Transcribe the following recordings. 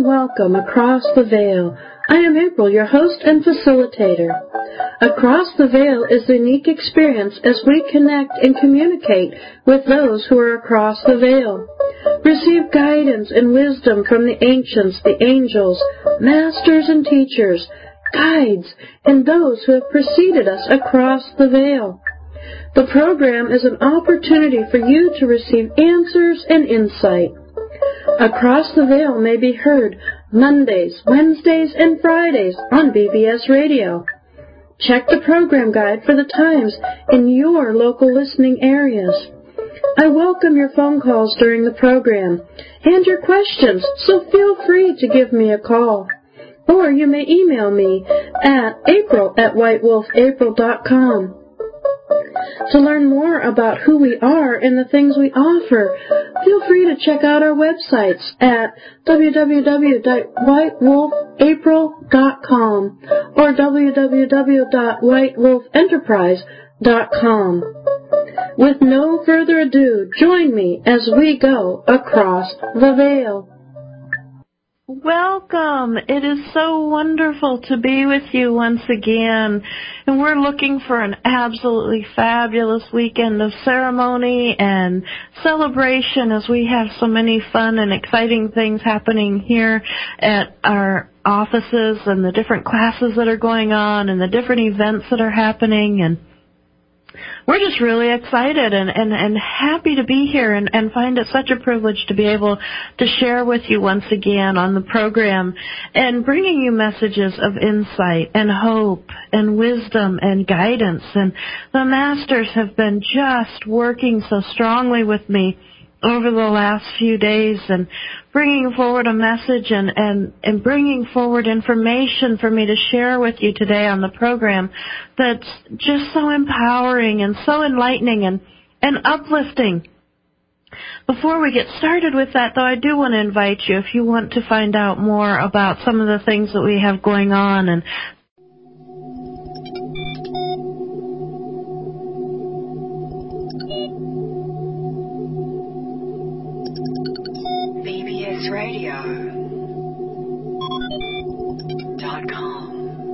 welcome Across the Veil. I am April, your host and facilitator. Across the Veil is a unique experience as we connect and communicate with those who are across the veil. Receive guidance and wisdom from the ancients, the angels, masters and teachers, guides, and those who have preceded us across the veil. The program is an opportunity for you to receive answers and insight. Across the Veil may be heard Mondays, Wednesdays, and Fridays on BBS Radio. Check the program guide for the times in your local listening areas. I welcome your phone calls during the program and your questions, so feel free to give me a call. Or you may email me at april@whitewolfapril.com. To learn more about who we are and the things we offer, feel free to check out our websites at www.whitewolfapril.com or www.whitewolfenterprise.com. With no further ado, join me as we go across the veil. Welcome. It is so wonderful to be with you once again. And we're looking for an absolutely fabulous weekend of ceremony and celebration as we have so many fun and exciting things happening here at our offices and the different classes that are going on and the different events that are happening. And we're just really excited and happy to be here and find it such a privilege to be able to share with you once again on the program and bringing you messages of insight and hope and wisdom and guidance. And the masters have been just working so strongly with me over the last few days and bringing forward a message and bringing forward information for me to share with you today on the program that's just so empowering and so enlightening and uplifting. Before we get started with that, though, I do want to invite you, if you want to find out more about some of the things that we have going on and BBSradio.com.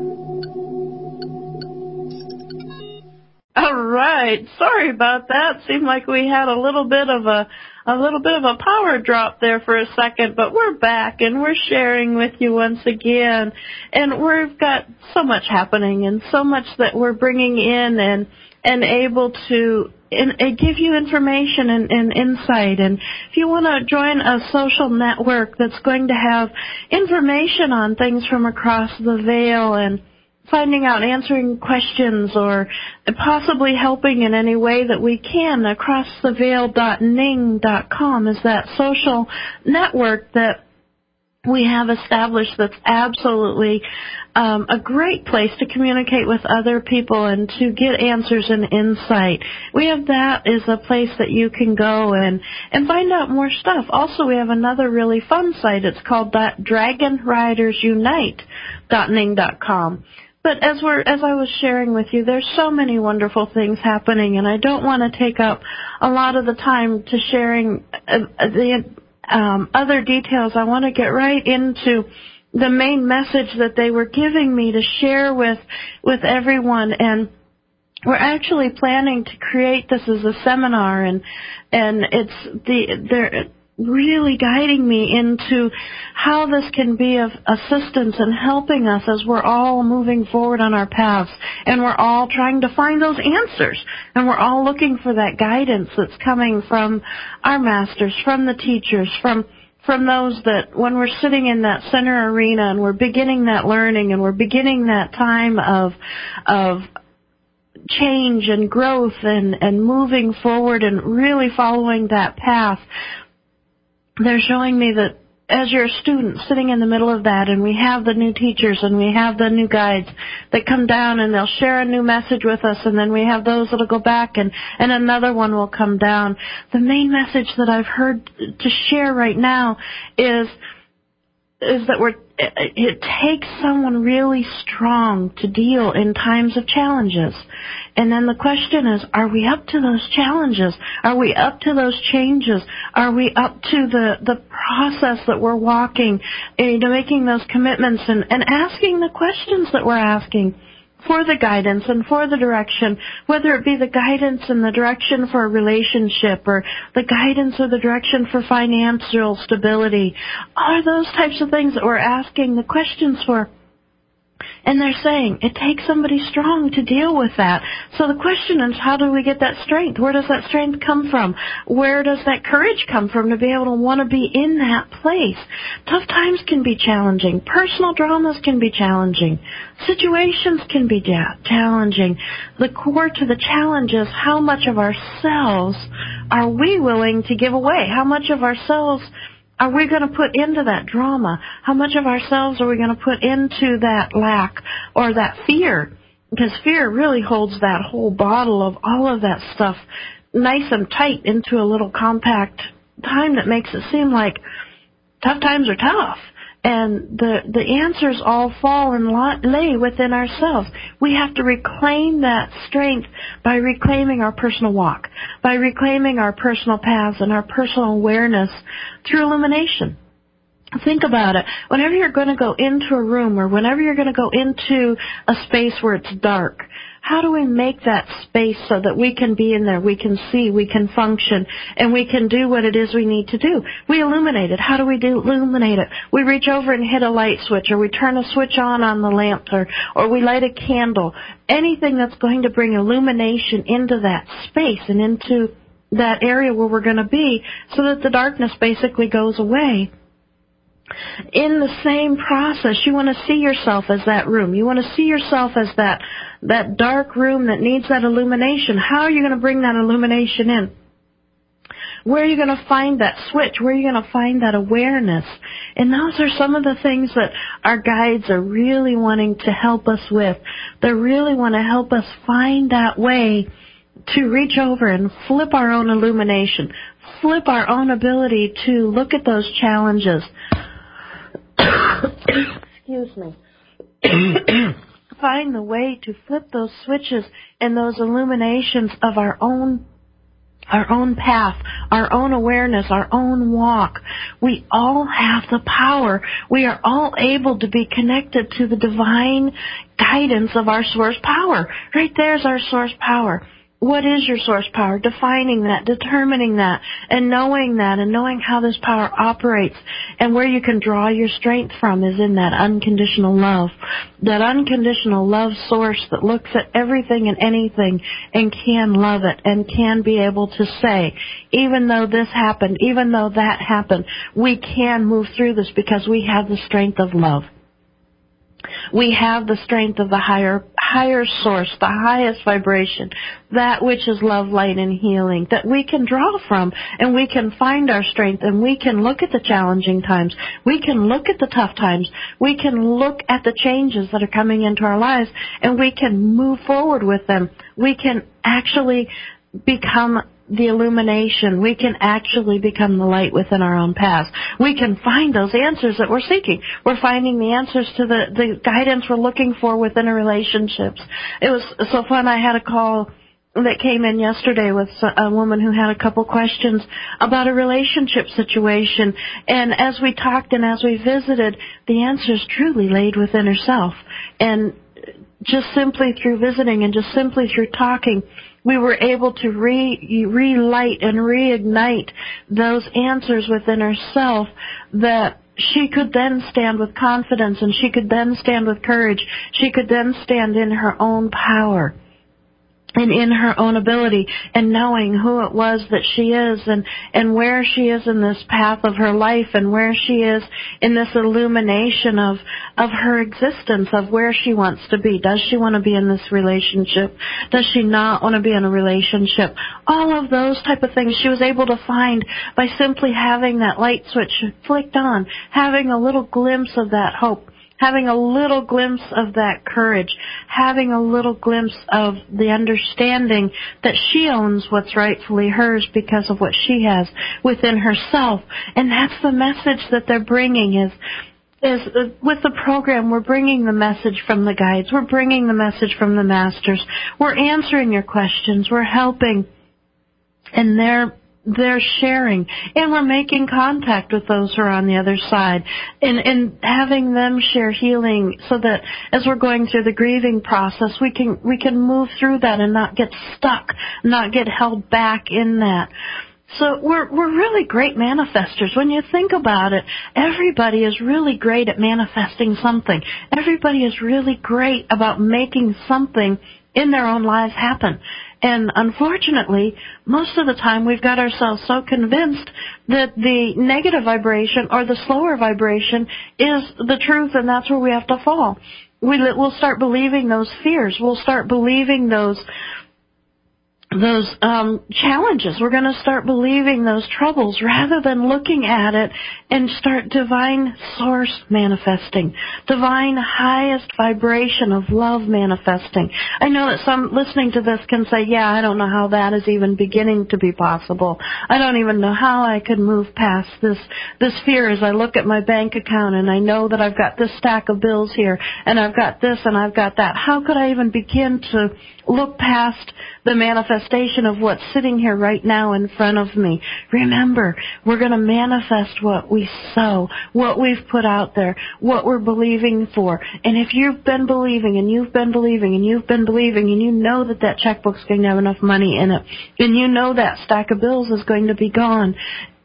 All right. Sorry about that. Seemed like we had a little bit of a power drop there for a second, but we're back and we're sharing with you once again. And we've got so much happening and so much that we're bringing in and able to give you information and insight. And if you want to join a social network that's going to have information on things from across the veil and finding out, answering questions, or possibly helping in any way that we can, acrosstheveil.ning.com is that social network that we have established that's absolutely a great place to communicate with other people and to get answers and insight. We have that as a place that you can go and find out more stuff. Also, we have another really fun site. It's called DragonRidersUnite.ning.com. But as I was sharing with you, there's so many wonderful things happening, and I don't want to take up a lot of the time to sharing the other details. I want to get right into the main message that they were giving me to share with everyone. And we're actually planning to create this as a seminar, and they're really guiding me into how this can be of assistance and helping us as we're all moving forward on our paths, and we're all trying to find those answers, and we're all looking for that guidance that's coming from our masters, from the teachers, from those that when we're sitting in that center arena and we're beginning that learning and we're beginning that time of change and growth and moving forward and really following that path. They're showing me that as you're a student sitting in the middle of that, and we have the new teachers and we have the new guides that come down and they'll share a new message with us, and then we have those that'll go back and another one will come down. The main message that I've heard to share right now is that it takes someone really strong to deal in times of challenges. And then the question is, are we up to those challenges? Are we up to those changes? Are we up to the process that we're walking, making those commitments and asking the questions that we're asking for the guidance and for the direction, whether it be the guidance and the direction for a relationship or the guidance or the direction for financial stability, are those types of things that we're asking the questions for. And they're saying it takes somebody strong to deal with that. So the question is, how do we get that strength? Where does that strength come from? Where does that courage come from to be able to want to be in that place? Tough times can be challenging. Personal dramas can be challenging. Situations can be challenging. The core to the challenge is how much of ourselves are we willing to give away? How much of ourselves are we going to put into that drama? How much of ourselves are we going to put into that lack or that fear? Because fear really holds that whole bottle of all of that stuff nice and tight into a little compact time that makes it seem like tough times are tough. And the answers all fall and lay within ourselves. We have to reclaim that strength by reclaiming our personal walk, by reclaiming our personal paths and our personal awareness through illumination. Think about it. Whenever you're going to go into a room or whenever you're going to go into a space where it's dark, how do we make that space so that we can be in there, we can see, we can function, and we can do what it is we need to do? We illuminate it. How do we illuminate it? We reach over and hit a light switch, or we turn a switch on the lamp, or we light a candle. Anything that's going to bring illumination into that space and into that area where we're going to be so that the darkness basically goes away. In the same process, you want to see yourself as that room. You want to see yourself as that dark room that needs that illumination. How are you going to bring that illumination in? Where are you going to find that switch? Where are you going to find that awareness? And those are some of the things that our guides are really wanting to help us with. They really want to help us find that way to reach over and flip our own illumination, flip our own ability to look at those challenges. Excuse me. Find the way to flip those switches and those illuminations of our own path, our own awareness, our own walk. We all have the power. We are all able to be connected to the divine guidance of our source power. Right there's our source power. What is your source power? Defining that, determining that, and knowing how this power operates and where you can draw your strength from is in that unconditional love. That unconditional love source that looks at everything and anything and can love it and can be able to say, even though this happened, even though that happened, we can move through this because we have the strength of love. We have the strength of the higher source, the highest vibration, that which is love, light, and healing, that we can draw from, and we can find our strength, and we can look at the challenging times. We can look at the tough times. We can look at the changes that are coming into our lives, and we can move forward with them. We can actually become the illumination. We can actually become the light within our own paths. We can find those answers that we're seeking. We're finding the answers to the guidance we're looking for within our relationships. It was so fun. I had a call that came in yesterday with a woman who had a couple questions about a relationship situation. And as we talked and as we visited, the answers truly laid within herself. And just simply through visiting and just simply through talking, we were able to relight and reignite those answers within herself that she could then stand with confidence and she could then stand with courage. She could then stand in her own power and in her own ability and knowing who it was that she is and where she is in this path of her life and where she is in this illumination of her existence, of where she wants to be. Does she want to be in this relationship? Does she not want to be in a relationship? All of those type of things she was able to find by simply having that light switch flicked on, having a little glimpse of that hope, having a little glimpse of that courage, having a little glimpse of the understanding that she owns what's rightfully hers because of what she has within herself. And that's the message that they're bringing is with the program, we're bringing the message from the guides. We're bringing the message from the masters. We're answering your questions. We're helping. And they're they're sharing, and we're making contact with those who are on the other side, and having them share healing, so that as we're going through the grieving process, we can move through that and not get stuck, not get held back in that. So we're really great manifestors. When you think about it, everybody is really great at manifesting something. Everybody is really great about making something in their own lives happen. And unfortunately, most of the time we've got ourselves so convinced that the negative vibration or the slower vibration is the truth, and that's where we have to fall. We'll start believing those fears. We'll start believing those challenges. We're going to start believing those troubles rather than looking at it and start divine source manifesting, divine highest vibration of love manifesting. I know that some listening to this can say, yeah, I don't know how that is even beginning to be possible. I don't even know how I could move past this fear as I look at my bank account and I know that I've got this stack of bills here and I've got this and I've got that. How could I even begin to look past the manifestation of what's sitting here right now in front of me? Remember, we're going to manifest what we sow, what we've put out there, what we're believing for. And if you've been believing and you've been believing and you've been believing and you know that checkbook's going to have enough money in it and you know that stack of bills is going to be gone,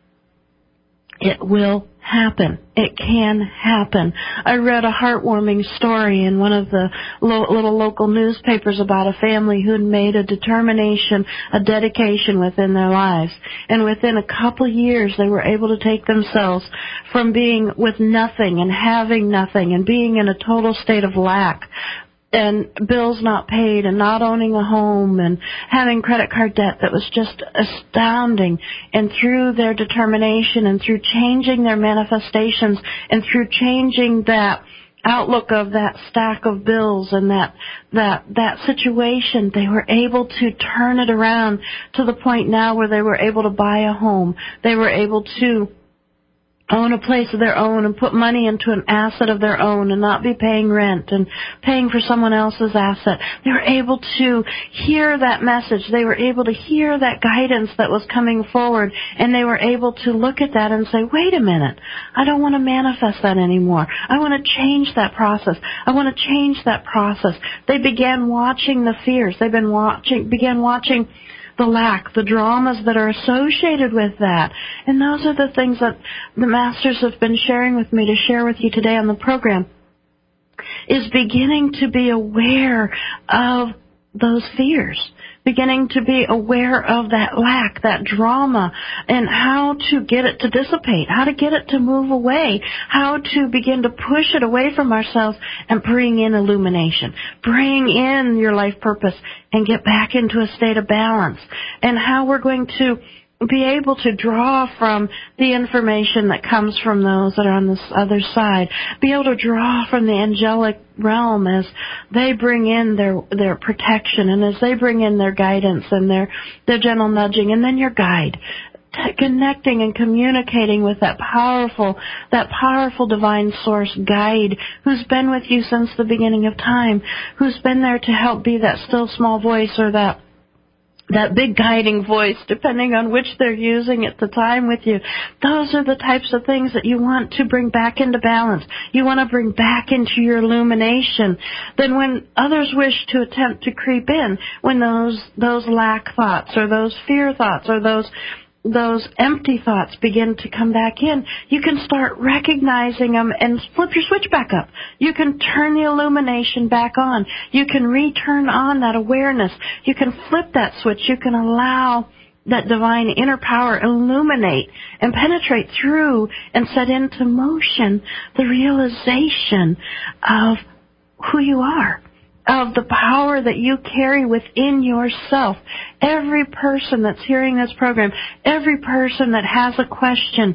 it will happen. It can happen. I read a heartwarming story in one of the little local newspapers about a family who had made a determination, a dedication within their lives. And within a couple years, they were able to take themselves from being with nothing and having nothing and being in a total state of lack, and bills not paid and not owning a home and having credit card debt that was just astounding. And through their determination and through changing their manifestations and through changing that outlook of that stack of bills and that situation, they were able to turn it around to the point now where they were able to buy a home. They were able to own a place of their own and put money into an asset of their own and not be paying rent and paying for someone else's asset. They were able to hear that message. They were able to hear that guidance that was coming forward, and they were able to look at that and say, wait a minute, I don't want to manifest that anymore. I want to change that process. I want to change that process. They began watching the fears. They began watching the lack, the dramas that are associated with that. And those are the things that the masters have been sharing with me to share with you today on the program, is beginning to be aware of those fears, beginning to be aware of that lack, that drama, and how to get it to dissipate, how to get it to move away, how to begin to push it away from ourselves and bring in illumination, bring in your life purpose and get back into a state of balance, and how we're going to be able to draw from the information that comes from those that are on this other side, be able to draw from the angelic realm as they bring in their protection and as they bring in their guidance and their gentle nudging, and then your guide, connecting and communicating with that powerful divine source guide who's been with you since the beginning of time, who's been there to help be that still small voice or that big guiding voice, depending on which they're using at the time with you. Those are the types of things that you want to bring back into balance. You want to bring back into your illumination. Then when others wish to attempt to creep in, when those lack thoughts or those fear thoughts or those empty thoughts begin to come back in, you can start recognizing them and flip your switch back up. You can turn the illumination back on. You can return on that awareness. You can flip that switch. You can allow that divine inner power illuminate and penetrate through and set into motion the realization of who you are, of the power that you carry within yourself. Every person that's hearing this program, every person that has a question,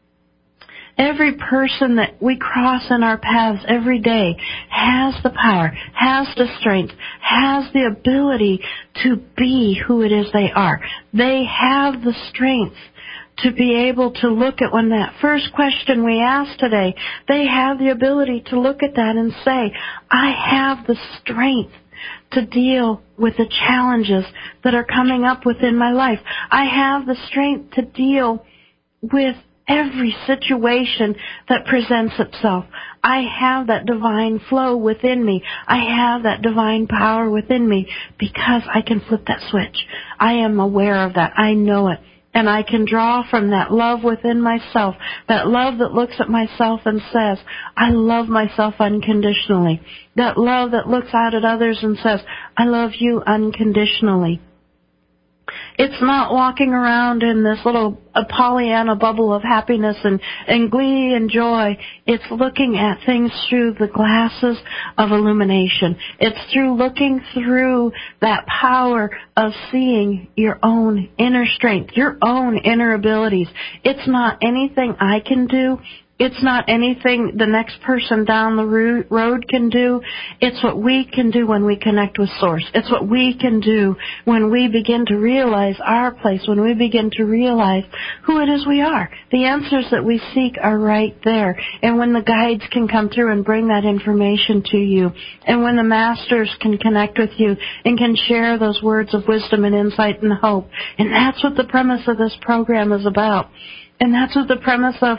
every person that we cross in our paths every day has the power, has the strength, has the ability to be who it is they are. They have the strength to be able to look at, when that first question we asked today, they have the ability to look at that and say, I have the strength to deal with the challenges that are coming up within my life. I have the strength to deal with every situation that presents itself. I have that divine flow within me. I have that divine power within me because I can flip that switch. I am aware of that. I know it. And I can draw from that love within myself, that love that looks at myself and says, I love myself unconditionally. That love that looks out at others and says, I love you unconditionally. It's not walking around in this little Pollyanna bubble of happiness and glee and joy. It's looking at things through the glasses of illumination. It's through looking through that power of seeing your own inner strength, your own inner abilities. It's not anything I can do. It's not anything the next person down the road can do. It's what we can do when we connect with Source. It's what we can do when we begin to realize our place, when we begin to realize who it is we are. The answers that we seek are right there. And when the guides can come through and bring that information to you, and when the masters can connect with you and can share those words of wisdom and insight and hope. And that's what the premise of this program is about. And that's what the premise of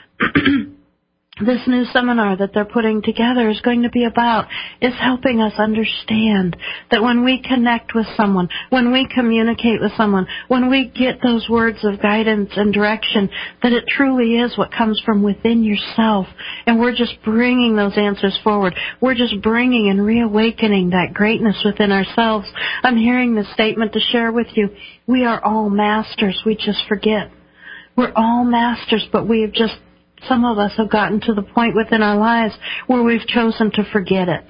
this new seminar that they're putting together is going to be about, is helping us understand that when we connect with someone, when we communicate with someone, when we get those words of guidance and direction, that it truly is what comes from within yourself. And we're just bringing those answers forward. We're just bringing and reawakening that greatness within ourselves. I'm hearing this statement to share with you. We are all masters. We just forget. We're all masters, but some of us have gotten to the point within our lives where we've chosen to forget it.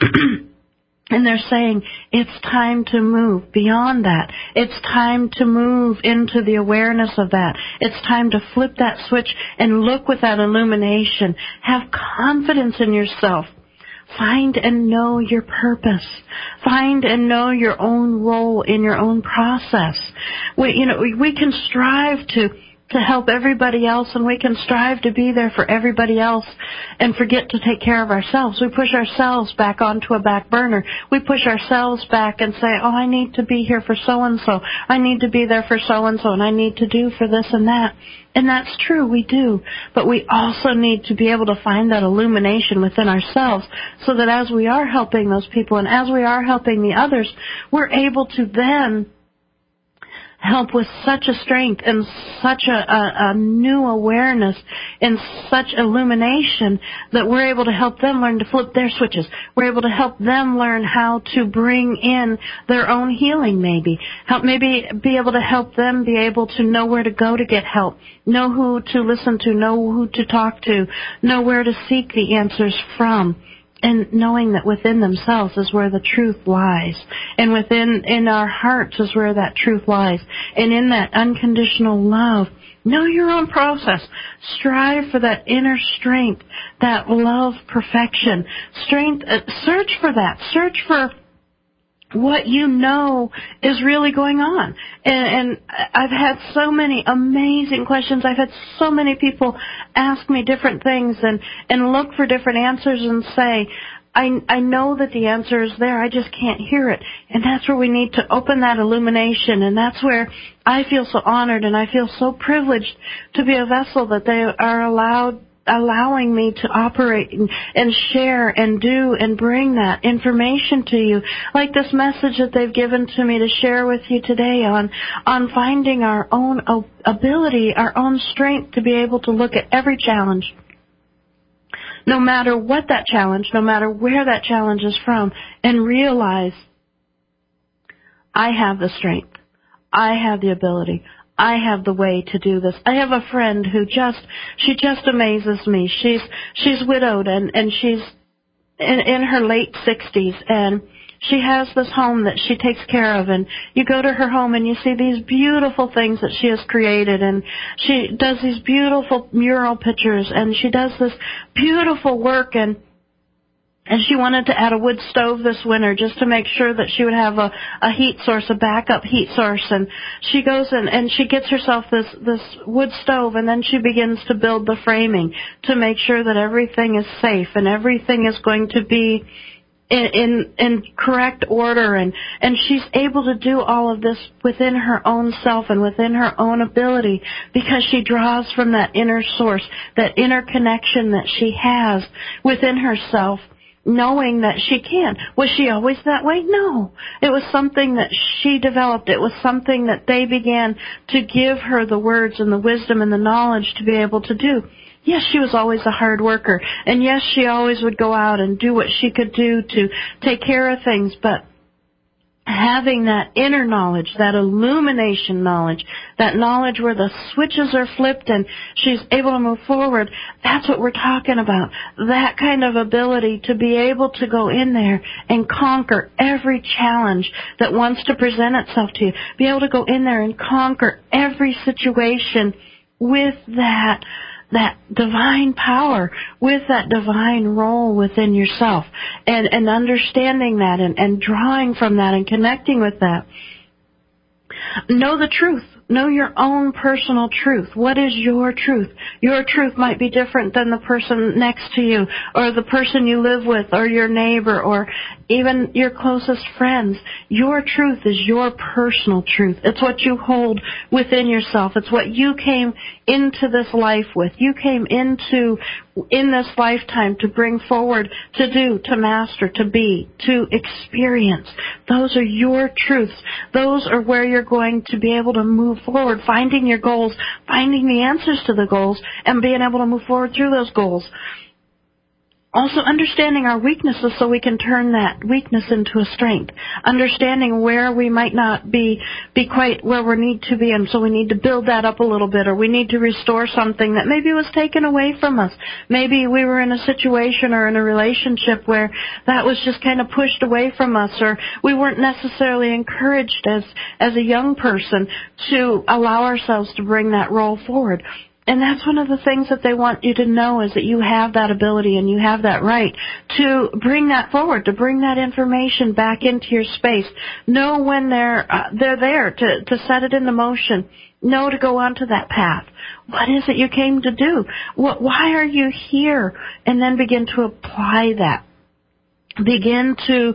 And they're saying it's time to move beyond that. It's time to move into the awareness of that. It's time to flip that switch and look with that illumination. Have confidence in yourself. Find and know your purpose. Find and know your own role in your own process. We can strive to help everybody else, and we can strive to be there for everybody else and forget to take care of ourselves. We push ourselves back onto a back burner. We push ourselves back and say, I need to be here for so-and-so. I need to be there for so-and-so, and I need to do for this and that. And that's true, we do. But we also need to be able to find that illumination within ourselves so that as we are helping those people and as we are helping the others, we're able to then help with such a strength and such a new awareness and such illumination that we're able to help them learn to flip their switches. We're able to help them learn how to bring in their own healing, maybe be able to help them be able to know where to go to get help, know who to listen to, know who to talk to, know where to seek the answers from. And knowing that within themselves is where the truth lies. And in our hearts is where that truth lies. And in that unconditional love, know your own process. Strive for that inner strength, that love perfection. Search for that. Search for what you know is really going on. And I've had so many amazing questions. I've had so many people ask me different things and look for different answers and say, I know that the answer is there, I just can't hear it. And that's where we need to open that illumination. And that's where I feel so honored and I feel so privileged to be a vessel that they are allowing me to operate and share and do and bring that information to you, like this message that they've given to me to share with you today on finding our own ability, our own strength to be able to look at every challenge, no matter what that challenge, no matter where that challenge is from, and realize I have the strength, I have the ability, I have the way to do this. I have a friend who she just amazes me. She's widowed and she's in her late 60s, and she has this home that she takes care of, and you go to her home and you see these beautiful things that she has created, and she does these beautiful mural pictures, and she does this beautiful work, and she wanted to add a wood stove this winter just to make sure that she would have a heat source, a backup heat source. And she goes and she gets herself this wood stove, and then she begins to build the framing to make sure that everything is safe and everything is going to be in correct order, and she's able to do all of this within her own self and within her own ability, because she draws from that inner source, that inner connection that she has within herself, knowing that she can. Was she always that way? No. It was something that she developed. It was something that they began to give her the words and the wisdom and the knowledge to be able to do. Yes, she was always a hard worker. And yes, she always would go out and do what she could do to take care of things. But having that inner knowledge, that illumination knowledge, that knowledge where the switches are flipped and she's able to move forward, that's what we're talking about. That kind of ability to be able to go in there and conquer every challenge that wants to present itself to you. Be able to go in there and conquer every situation with that divine power, with that divine role within yourself, and understanding that and drawing from that and connecting with that. Know the truth. Know your own personal truth. What is your truth? Your truth might be different than the person next to you, or the person you live with, or your neighbor, or even your closest friends. Your truth is your personal truth. It's what you hold within yourself. It's what you came into this life with. You came in this lifetime to bring forward, to do, to master, to be, to experience. Those are your truths. Those are where you're going to be able to move forward, finding your goals, finding the answers to the goals, and being able to move forward through those goals. Also understanding our weaknesses so we can turn that weakness into a strength. Understanding where we might not be quite where we need to be, and so we need to build that up a little bit, or we need to restore something that maybe was taken away from us. Maybe we were in a situation or in a relationship where that was just kind of pushed away from us, or we weren't necessarily encouraged as a young person to allow ourselves to bring that role forward. And that's one of the things that they want you to know, is that you have that ability and you have that right to bring that forward, to bring that information back into your space. Know when they're there to set it into motion. Know to go onto that path. What is it you came to do? Why are you here? And then begin to apply that. Begin to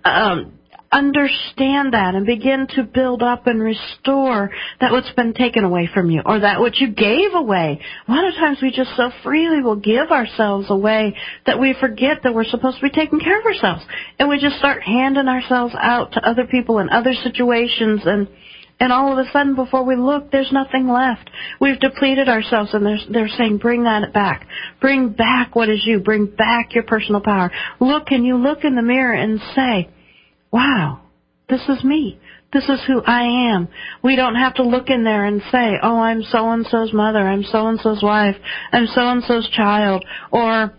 understand that and begin to build up and restore that what's been taken away from you, or that which you gave away. A lot of times we just so freely will give ourselves away that we forget that we're supposed to be taking care of ourselves. And we just start handing ourselves out to other people in other situations, and all of a sudden, before we look, there's nothing left. We've depleted ourselves, and they're saying, bring that back. Bring back what is you. Bring back your personal power. Can you look in the mirror and say, wow, this is me. This is who I am. We don't have to look in there and say, oh, I'm so-and-so's mother, I'm so-and-so's wife, I'm so-and-so's child, or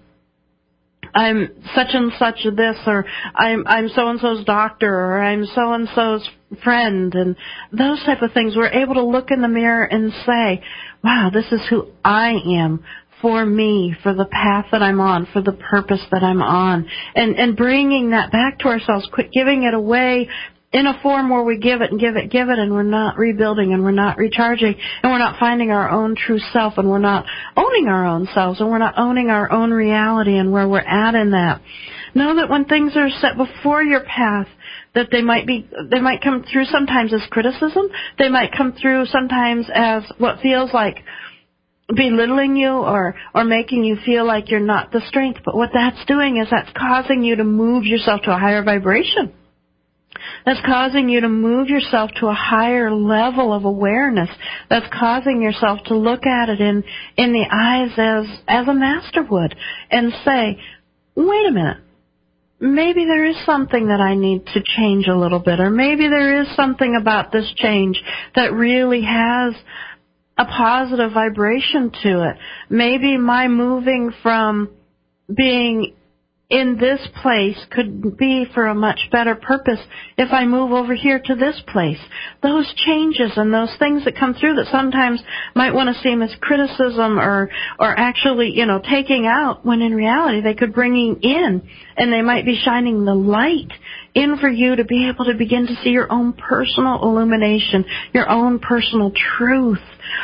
I'm such and such this, or I'm so-and-so's doctor, or I'm so-and-so's friend, and those type of things. We're able to look in the mirror and say, wow, this is who I am. For me, for the path that I'm on, for the purpose that I'm on. And bringing that back to ourselves, quit giving it away in a form where we give it, and we're not rebuilding, and we're not recharging, and we're not finding our own true self, and we're not owning our own selves, and we're not owning our own reality and where we're at in that. Know that when things are set before your path, that they might come through sometimes as criticism, they might come through sometimes as what feels like belittling you or making you feel like you're not the strength. But what that's doing is that's causing you to move yourself to a higher vibration. That's causing you to move yourself to a higher level of awareness. That's causing yourself to look at it in the eyes as a master would, and say, wait a minute. Maybe there is something that I need to change a little bit, or maybe there is something about this change that really has a positive vibration to it. Maybe my moving from being in this place could be for a much better purpose if I move over here to this place. Those changes and those things that come through that sometimes might want to seem as criticism or actually, taking out, when in reality they could bring in, and they might be shining the light in for you to be able to begin to see your own personal illumination, your own personal truth.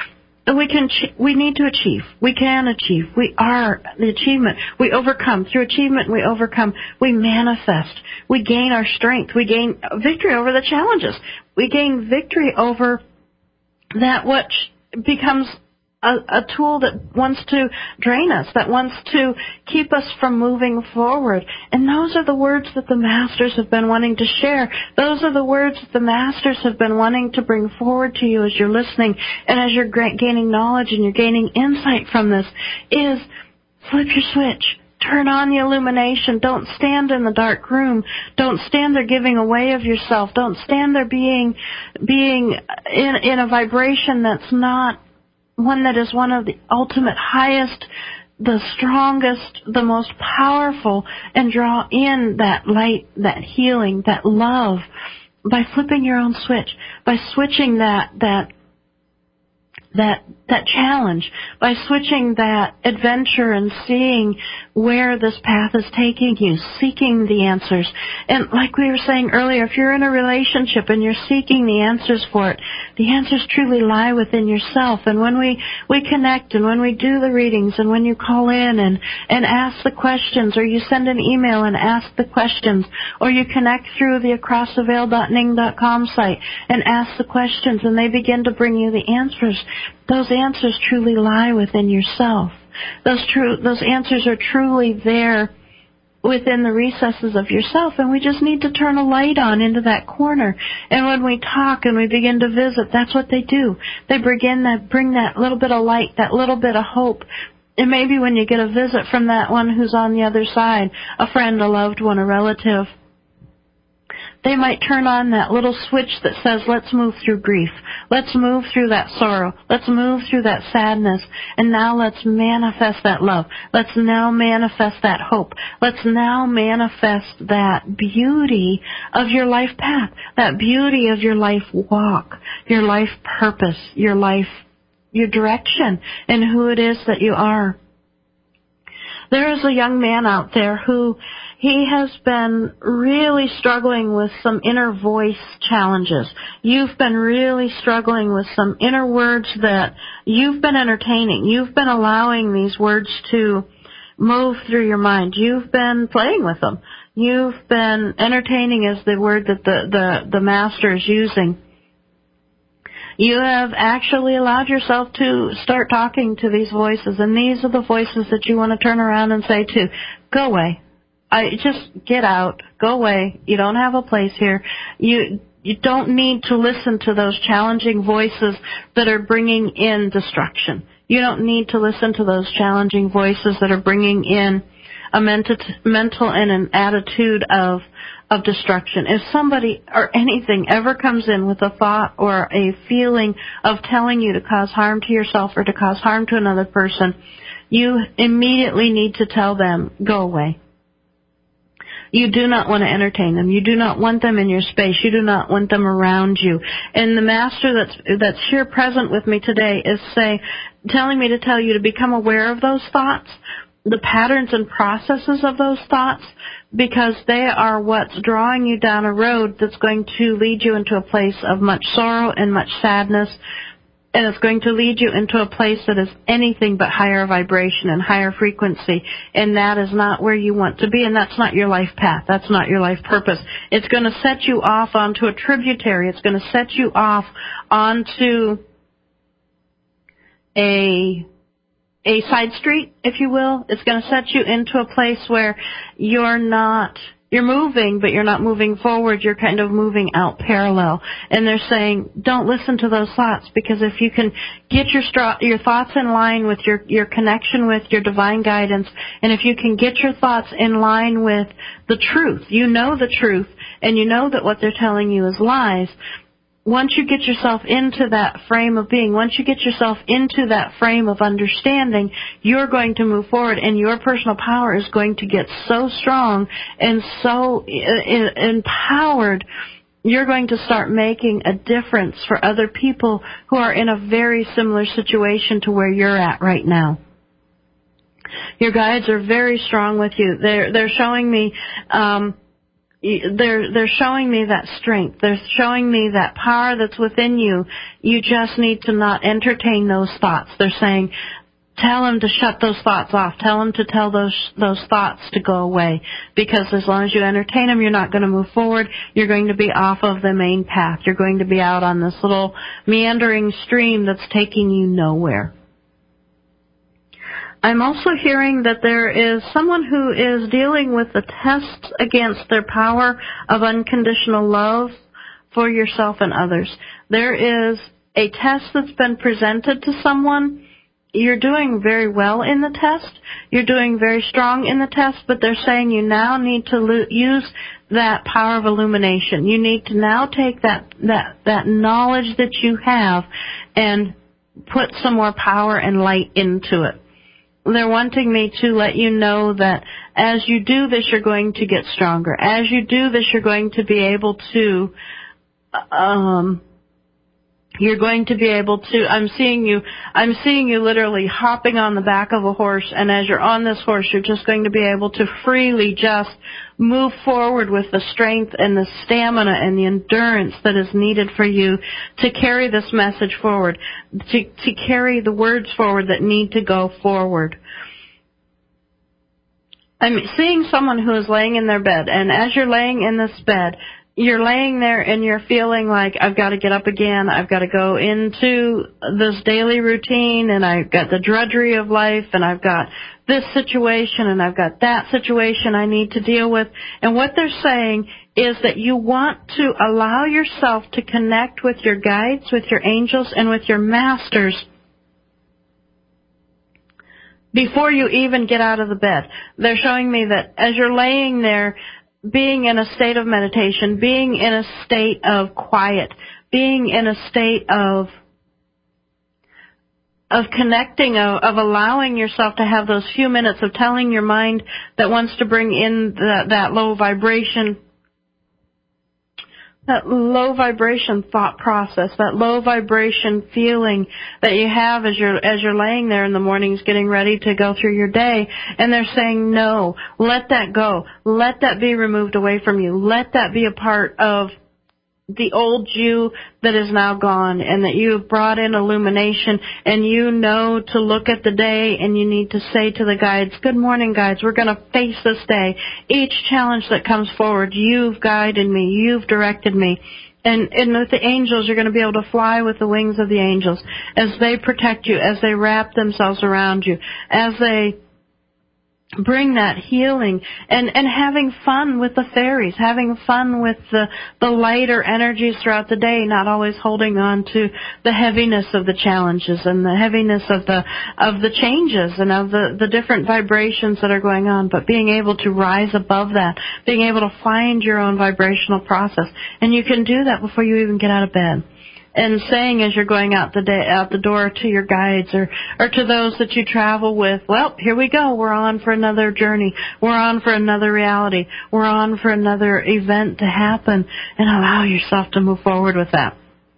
we need to achieve. We can achieve. We are the achievement. We overcome. Through achievement, we overcome. We manifest. We gain our strength. We gain victory over the challenges. We gain victory over that which becomes a tool that wants to drain us, that wants to keep us from moving forward. And those are the words that the Masters have been wanting to share. Those are the words that the Masters have been wanting to bring forward to you as you're listening and as you're gaining knowledge and you're gaining insight from this, is flip your switch. Turn on the illumination. Don't stand in the dark room. Don't stand there giving away of yourself. Don't stand there being in a vibration that's not one that is one of the ultimate highest, the strongest, the most powerful, and draw in that light, that healing, that love by flipping your own switch, by switching that challenge, by switching that adventure and seeing where this path is taking you, seeking the answers. And like we were saying earlier, if you're in a relationship and you're seeking the answers for it, the answers truly lie within yourself. And when we connect and when we do the readings and when you call in and ask the questions, or you send an email and ask the questions, or you connect through the acrosstheveil.ning.com site and ask the questions, and they begin to bring you the answers, those answers truly lie within yourself. Those answers are truly there within the recesses of yourself, and we just need to turn a light on into that corner. And when we talk and we begin to visit, that's what they do. They bring that little bit of light, that little bit of hope. And maybe when you get a visit from that one who's on the other side, a friend, a loved one, a relative, they might turn on that little switch that says, let's move through grief. Let's move through that sorrow. Let's move through that sadness. And now let's manifest that love. Let's now manifest that hope. Let's now manifest that beauty of your life path, that beauty of your life walk, your life purpose, your direction, and who it is that you are. There is a young man out there who he has been really struggling with some inner voice challenges. You've been really struggling with some inner words that you've been entertaining. You've been allowing these words to move through your mind. You've been playing with them. You've been entertaining is the word that the master is using. You have actually allowed yourself to start talking to these voices, and these are the voices that you want to turn around and say to, go away. Just get out. Go away. You don't have a place here. You don't need to listen to those challenging voices that are bringing in destruction. You don't need to listen to those challenging voices that are bringing in a mental and an attitude of destruction. If somebody or anything ever comes in with a thought or a feeling of telling you to cause harm to yourself or to cause harm to another person, you immediately need to tell them, go away. You do not want to entertain them. You do not want them in your space. You do not want them around you. And the master that's here present with me today is telling me to tell you to become aware of those thoughts, the patterns and processes of those thoughts, because they are what's drawing you down a road that's going to lead you into a place of much sorrow and much sadness, and it's going to lead you into a place that is anything but higher vibration and higher frequency, and that is not where you want to be, and that's not your life path. That's not your life purpose. It's going to set you off onto a tributary. It's going to set you off onto a side street, if you will. It's going to set you into a place where you're moving, but you're not moving forward. You're kind of moving out parallel. And they're saying, don't listen to those thoughts, because if you can get your thoughts in line with your connection with your divine guidance, and if you can get your thoughts in line with the truth, you know the truth, and you know that what they're telling you is lies. Once you get yourself into that frame of being, once you get yourself into that frame of understanding, you're going to move forward, and your personal power is going to get so strong and so empowered, you're going to start making a difference for other people who are in a very similar situation to where you're at right now. Your guides are very strong with you. They're showing me they're showing me that strength. They're showing me that power that's within you. You just need to not entertain those thoughts. They're saying, tell him to shut those thoughts off. Tell him to tell those thoughts to go away. Because as long as you entertain them, you're not going to move forward. You're going to be off of the main path. You're going to be out on this little meandering stream that's taking you nowhere. I'm also hearing that there is someone who is dealing with the tests against their power of unconditional love for yourself and others. There is a test that's been presented to someone. You're doing very well in the test. You're doing very strong in the test, but they're saying you now need to use that power of illumination. You need to now take that knowledge that you have and put some more power and light into it. They're wanting me to let you know that as you do this, you're going to get stronger. As you do this, you're going to be able to, I'm seeing you literally hopping on the back of a horse, and as you're on this horse, you're just going to be able to freely just move forward with the strength and the stamina and the endurance that is needed for you to carry this message forward, to carry the words forward that need to go forward. I'm seeing someone who is laying in their bed, and as you're laying in this bed, you're laying there and you're feeling like, I've got to get up again, I've got to go into this daily routine, and I've got the drudgery of life, and I've got this situation, and I've got that situation I need to deal with. And what they're saying is that you want to allow yourself to connect with your guides, with your angels, and with your masters before you even get out of the bed. They're showing me that as you're laying there, being in a state of meditation, being in a state of quiet, being in a state of connecting, of allowing yourself to have those few minutes of telling your mind that wants to bring in that low vibration thought process, that low vibration feeling that you have as you're laying there in the mornings getting ready to go through your day. And they're saying, no, let that go. Let that be removed away from you. Let that be a part of the old you that is now gone, and that you have brought in illumination, and you know to look at the day, and you need to say to the guides, good morning, guides, we're going to face this day. Each challenge that comes forward, you've guided me, you've directed me. And with the angels, you're going to be able to fly with the wings of the angels as they protect you, as they wrap themselves around you, as they bring that healing, and having fun with the fairies, having fun with the lighter energies throughout the day, not always holding on to the heaviness of the challenges and the heaviness of the changes and of the different vibrations that are going on, but being able to rise above that, being able to find your own vibrational process. And you can do that before you even get out of bed. And saying as you're going out the door to your guides or to those that you travel with, well, here we go. We're on for another journey. We're on for another reality. We're on for another event to happen. And allow yourself to move forward with that.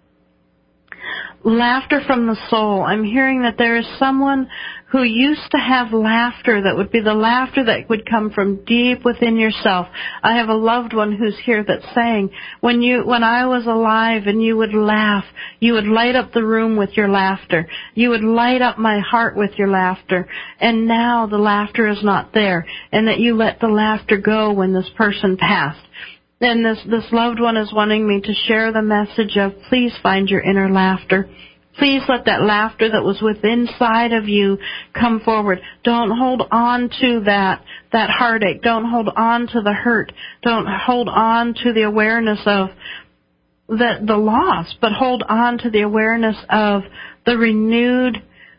Laughter from the soul. I'm hearing that there is someone who used to have laughter that would be the laughter that would come from deep within yourself. I have a loved one who's here that's saying, when I was alive and you would laugh, you would light up the room with your laughter. You would light up my heart with your laughter. And now the laughter is not there, and that you let the laughter go when this person passed. And this loved one is wanting me to share the message of, please find your inner laughter. Please let that laughter that was within inside of you come forward. Don't hold on to that heartache. Don't hold on to the hurt. Don't hold on to the awareness of the loss, but hold on to the awareness of the renewed,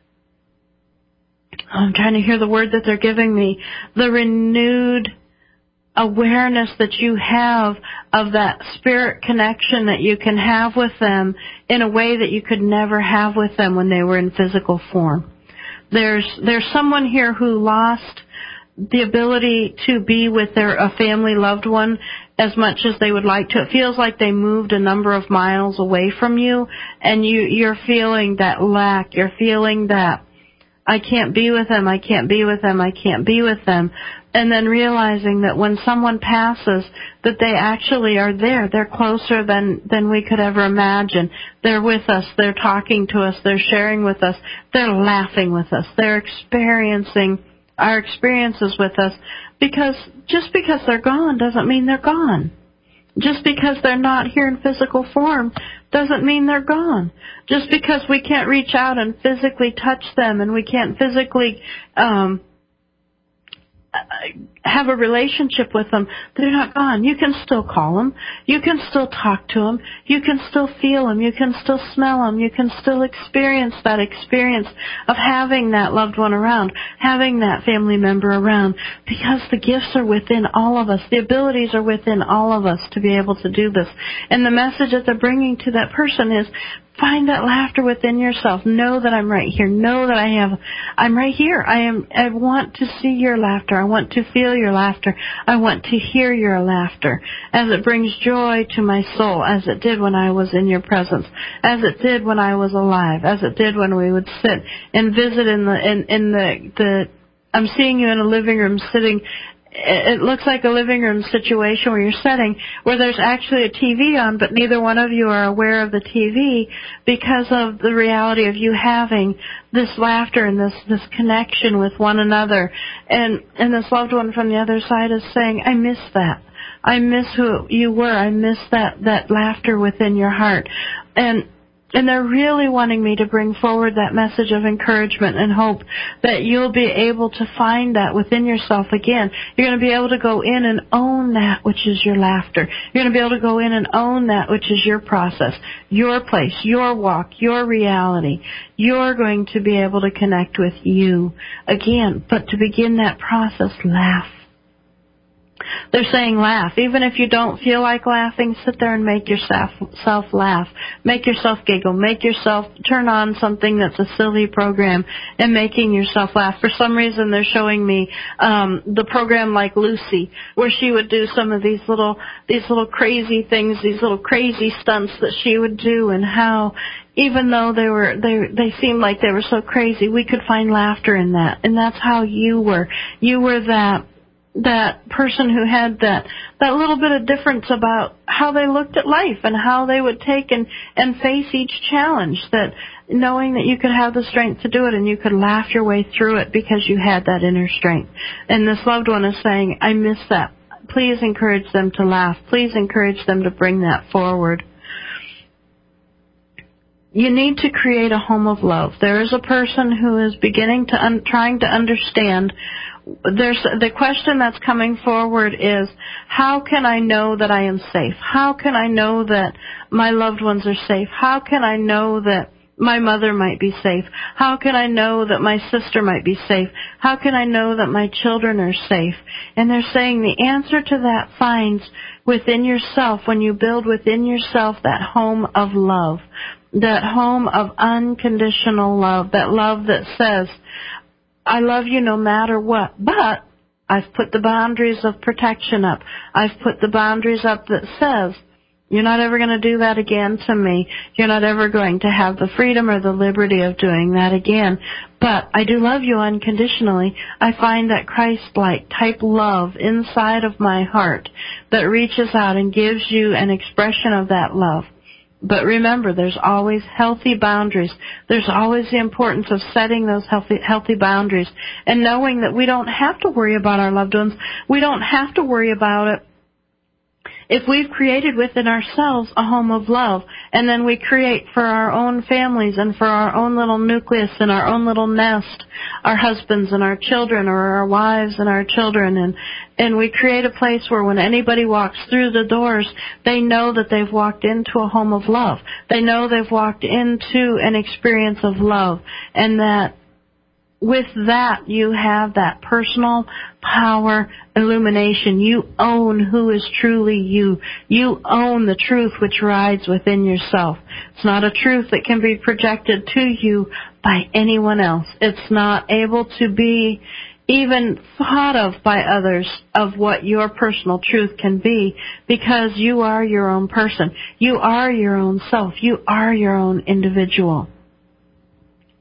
I'm trying to hear the word that they're giving me, the renewed awareness that you have of that spirit connection that you can have with them in a way that you could never have with them when they were in physical form. There's someone here who lost the ability to be with a family loved one as much as they would like to. It feels like they moved a number of miles away from you, and you're feeling that lack. You're feeling that I can't be with them, I can't be with them, I can't be with them. And then realizing that when someone passes, that they actually are there. They're closer than we could ever imagine. They're with us, they're talking to us, they're sharing with us, they're laughing with us, they're experiencing our experiences with us. Because just because they're gone doesn't mean they're gone. Just because they're not here in physical form doesn't mean they're gone. Just because we can't reach out and physically touch them and we can't physically have a relationship with them, they're not gone. You can still call them. You can still talk to them. You can still feel them. You can still smell them. You can still experience that experience of having that loved one around, having that family member around, because the gifts are within all of us. The abilities are within all of us to be able to do this. And the message that they're bringing to that person is, find that laughter within yourself. Know that I'm right here. Know that I'm right here. I want to see your laughter. I want to feel your laughter. I want to hear your laughter, as it brings joy to my soul, as it did when I was in your presence, as it did when I was alive, as it did when we would sit and visit in the I'm seeing you in a living room sitting. It looks like a living room situation where you're sitting, where there's actually a TV on, but neither one of you are aware of the TV because of the reality of you having this laughter and this connection with one another. And this loved one from the other side is saying, I miss that. I miss who you were. I miss that laughter within your heart. And they're really wanting me to bring forward that message of encouragement and hope that you'll be able to find that within yourself again. You're going to be able to go in and own that which is your laughter. You're going to be able to go in and own that which is your process, your place, your walk, your reality. You're going to be able to connect with you again. But to begin that process, laugh. They're saying laugh. Even if you don't feel like laughing, sit there and make yourself laugh. Make yourself giggle. Make yourself turn on something that's a silly program and making yourself laugh. For some reason, they're showing me the program like Lucy, where she would do some of these little crazy things, these little crazy stunts that she would do, and how even though they seemed like they were so crazy, we could find laughter in that. And that's how you were. You were that person who had that little bit of difference about how they looked at life and how they would take and face each challenge, that knowing that you could have the strength to do it and you could laugh your way through it because you had that inner strength. And this loved one is saying, I miss that. Please encourage them to laugh. Please encourage them to bring that forward. You need to create a home of love. There is a person who is beginning to trying to understand. The question that's coming forward is, how can I know that I am safe? How can I know that my loved ones are safe? How can I know that my mother might be safe? How can I know that my sister might be safe? How can I know that my children are safe? And they're saying the answer to that finds within yourself, when you build within yourself that home of love, that home of unconditional love, that love that says, I love you no matter what, but I've put the boundaries of protection up. I've put the boundaries up that says, you're not ever going to do that again to me. You're not ever going to have the freedom or the liberty of doing that again. But I do love you unconditionally. I find that Christ-like type love inside of my heart that reaches out and gives you an expression of that love. But remember, there's always healthy boundaries. There's always the importance of setting those healthy boundaries and knowing that we don't have to worry about our loved ones. We don't have to worry about it if we've created within ourselves a home of love, and then we create for our own families and for our own little nucleus and our own little nest, our husbands and our children, or our wives and our children, and we create a place where when anybody walks through the doors, they know that they've walked into a home of love. They know they've walked into an experience of love, and that with that, you have that personal power illumination. You own who is truly you. You own the truth which rides within yourself. It's not a truth that can be projected to you by anyone else. It's not able to be even thought of by others of what your personal truth can be, because you are your own person. You are your own self. You are your own individual.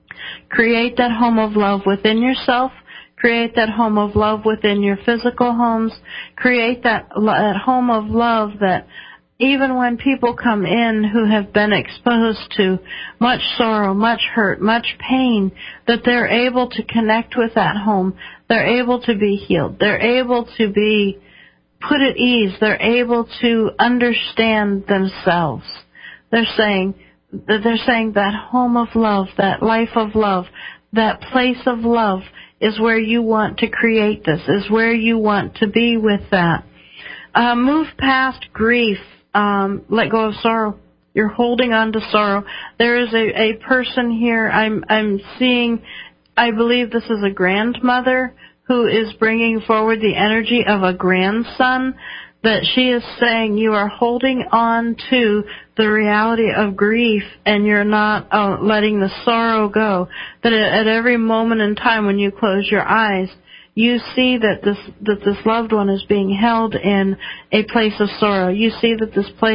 Create that home of love within yourself. Create that home of love within your physical homes. Create that home of love that even when people come in who have been exposed to much sorrow, much hurt, much pain, that they're able to connect with that home. They're able to be healed. They're able to be put at ease. They're able to understand themselves. They're saying that home of love, that life of love, that place of love is where you want to create this, is where you want to be with that. Move past grief. Let go of sorrow. You're holding on to sorrow. There is a person here I'm seeing, I believe this is a grandmother who is bringing forward the energy of a grandson, that she is saying you are holding on to the reality of grief and you're not letting the sorrow go. That at every moment in time when you close your eyes, you see that this loved one is being held in a place of sorrow. You see that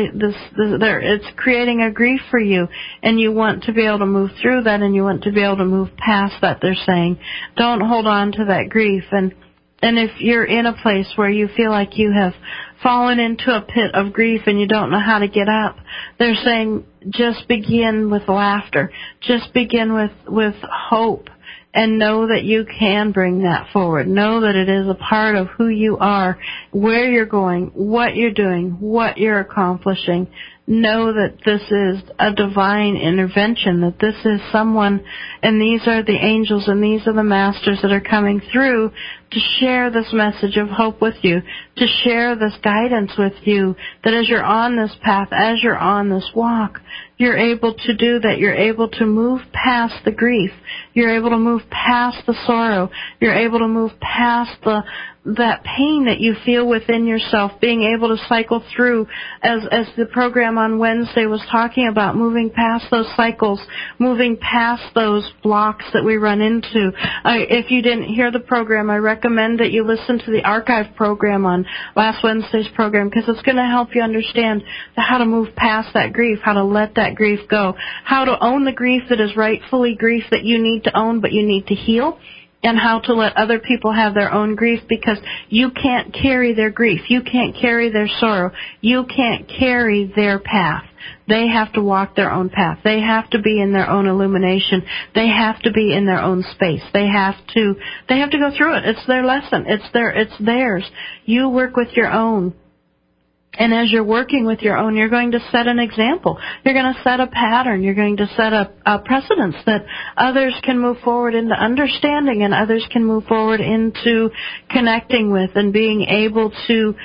it's creating a grief for you, and you want to be able to move through that, and you want to be able to move past that. They're saying, don't hold on to that grief. And if you're in a place where you feel like you have fallen into a pit of grief and you don't know how to get up, they're saying, just begin with laughter. Just begin with hope. And know that you can bring that forward. Know that it is a part of who you are, where you're going, what you're doing, what you're accomplishing. Know that this is a divine intervention, that this is someone, and these are the angels and these are the masters that are coming through to share this message of hope with you, to share this guidance with you, that as you're on this path, as you're on this walk, you're able to do that. You're able to move past the grief. You're able to move past the sorrow. You're able to move past that pain that you feel within yourself, being able to cycle through, as the program on Wednesday was talking about, moving past those cycles, moving past those blocks that we run into. If you didn't hear the program, I recommend that you listen to the archive program on last Wednesday's program, because it's going to help you understand how to move past that grief, how to let that grief go, how to own the grief that is rightfully grief that you need to own but you need to heal, and how to let other people have their own grief, because you can't carry their grief. You can't carry their sorrow. You can't carry their path. They have to walk their own path. They have to be in their own illumination. They have to be in their own space. They have to go through it. It's their lesson. It's theirs. You work with your own. And as you're working with your own, you're going to set an example. You're going to set a pattern. You're going to set a precedence that others can move forward into understanding, and others can move forward into connecting with and being able to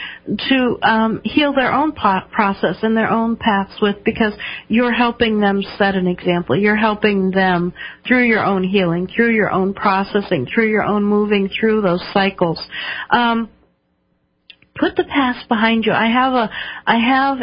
heal their own process and their own paths with, because you're helping them set an example. You're helping them through your own healing, through your own processing, through your own moving through those cycles. Put the past behind you. I have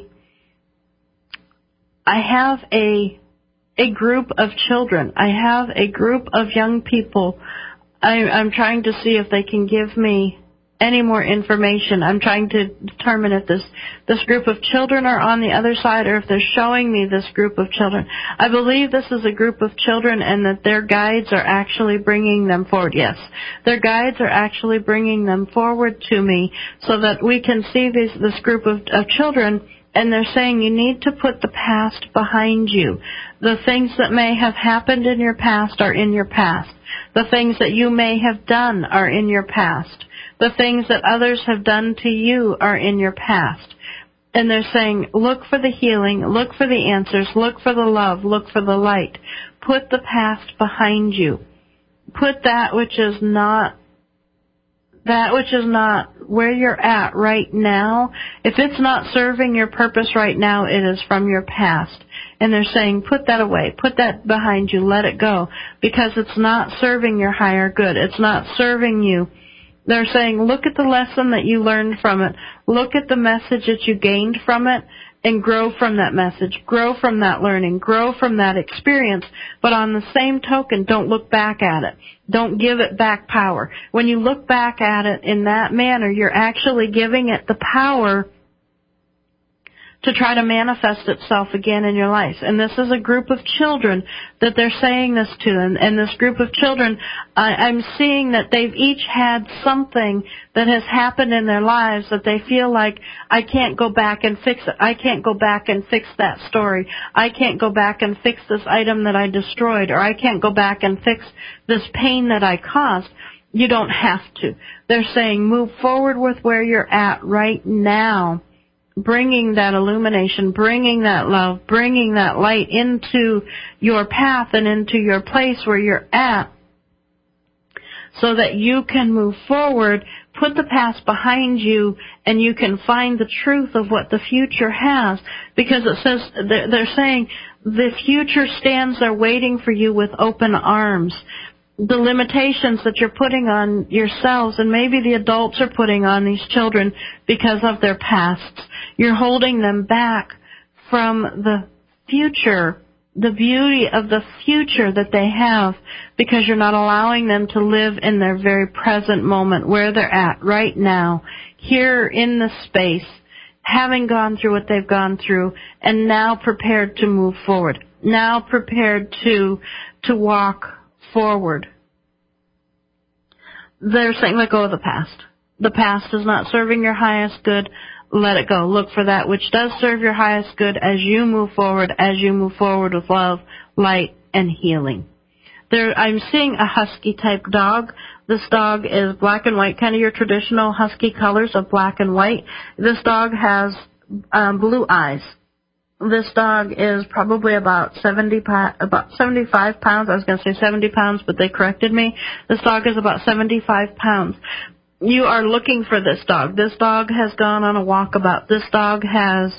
a group of children. I have a group of young people. I'm trying to see if they can give me any more information. I'm trying to determine if this group of children are on the other side, or if they're showing me this group of children. I believe this is a group of children, and that their guides are actually bringing them forward. Yes, their guides are actually bringing them forward to me so that we can see this group of children. And they're saying you need to put the past behind you. The things that may have happened in your past are in your past. The things that you may have done are in your past. The things that others have done to you are in your past. And they're saying, look for the healing, look for the answers, look for the love, look for the light. Put the past behind you. Put that which is not where you're at right now. If it's not serving your purpose right now, it is from your past. And they're saying, put that away, put that behind you, let it go, because it's not serving your higher good. It's not serving you. They're saying, look at the lesson that you learned from it. Look at the message that you gained from it, and grow from that message, grow from that learning, grow from that experience. But on the same token, don't look back at it. Don't give it back power. When you look back at it in that manner, you're actually giving it the power to try to manifest itself again in your life. And this is a group of children that they're saying this to. And this group of children, I'm seeing that they've each had something that has happened in their lives that they feel like, I can't go back and fix it. I can't go back and fix that story. I can't go back and fix this item that I destroyed, or I can't go back and fix this pain that I caused. You don't have to. They're saying move forward with where you're at right now, bringing that illumination, bringing that love, bringing that light into your path and into your place where you're at, so that you can move forward, put the past behind you, and you can find the truth of what the future has. Because it says, they're saying the future stands there waiting for you with open arms. The limitations that you're putting on yourselves, and maybe the adults are putting on these children because of their pasts, you're holding them back from the future, the beauty of the future that they have, because you're not allowing them to live in their very present moment, where they're at right now, here in this space, having gone through what they've gone through, and now prepared to move forward, now prepared to walk forward. They're saying, let go of the past. The past is not serving your highest good. Let it go. Look for that which does serve your highest good as you move forward with love, light, and healing. I'm seeing a husky type dog. This dog is black and white, kind of your traditional husky colors of black and white. This dog has blue eyes. This dog is probably about 75 pounds. I was going to say 70 pounds, but they corrected me. This dog is about 75 pounds. You are looking for this dog. This dog has gone on a walkabout. This dog has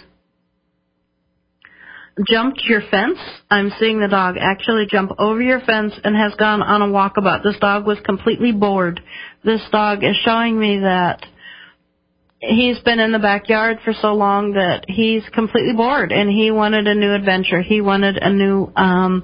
jumped your fence. I'm seeing the dog actually jump over your fence and has gone on a walkabout. This dog was completely bored. This dog is showing me that he's been in the backyard for so long that he's completely bored, and he wanted a new adventure. He wanted adventure.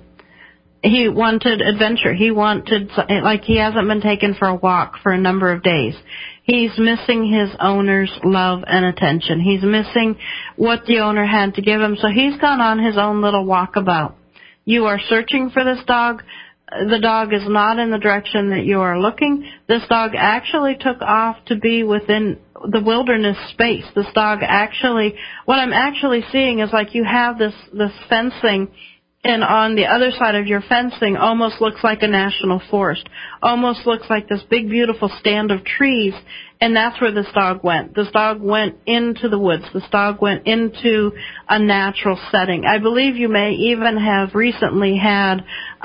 He wanted, like, he hasn't been taken for a walk for a number of days. He's missing his owner's love and attention. He's missing what the owner had to give him, so he's gone on his own little walkabout. You are searching for this dog. The dog is not in the direction that you are looking. This dog actually took off to be within the wilderness space. This dog actually, what I'm actually seeing is like you have this fencing, and on the other side of your fencing almost looks like a national forest, almost looks like this big beautiful stand of trees, and that's where this dog went. This dog went into the woods. This dog went into a natural setting. I believe you may even have recently had,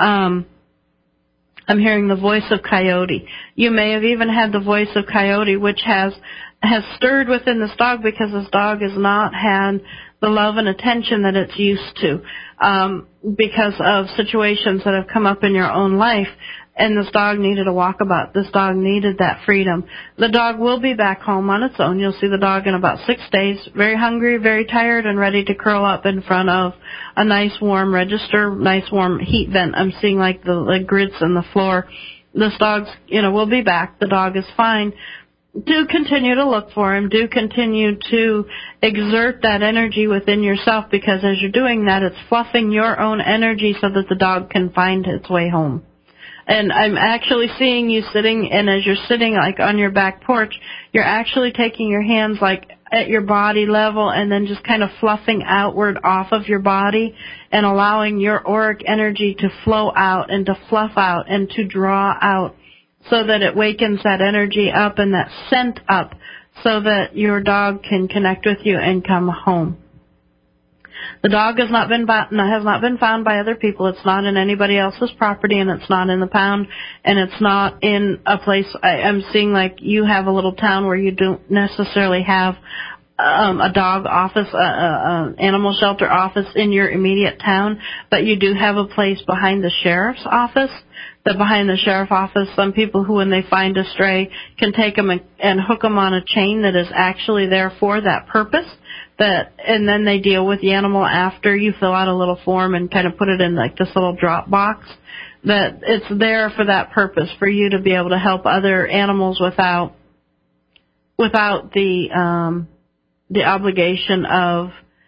I'm hearing the voice of coyote. You may have even had the voice of coyote, which has stirred within this dog, because this dog has not had the love and attention that it's used to, because of situations that have come up in your own life. And this dog needed a walkabout. This dog needed that freedom. The dog will be back home on its own. You'll see the dog in about 6 days, very hungry, very tired, and ready to curl up in front of a nice warm register, nice warm heat vent. I'm seeing like the grits in the floor. This dog's, will be back. The dog is fine. Do continue to look for him. Do continue to exert that energy within yourself, because as you're doing that, it's fluffing your own energy so that the dog can find its way home. And I'm actually seeing you sitting, and as you're sitting like on your back porch, you're actually taking your hands like at your body level and then just kind of fluffing outward off of your body and allowing your auric energy to flow out and to fluff out and to draw out, so that it wakens that energy up and that scent up, so that your dog can connect with you and come home. The dog has not been found by other people. It's not in anybody else's property, and it's not in the pound, and it's not in a place. I'm seeing like you have a little town where you don't necessarily have a dog office, animal shelter office in your immediate town, but you do have a place behind the sheriff's office. That behind the sheriff's office, some people who, when they find a stray, can take them and hook them on a chain that is actually there for that purpose. And then they deal with the animal after. You fill out a little form and kind of put it in like this little drop box. That it's there for that purpose, for you to be able to help other animals without the obligation of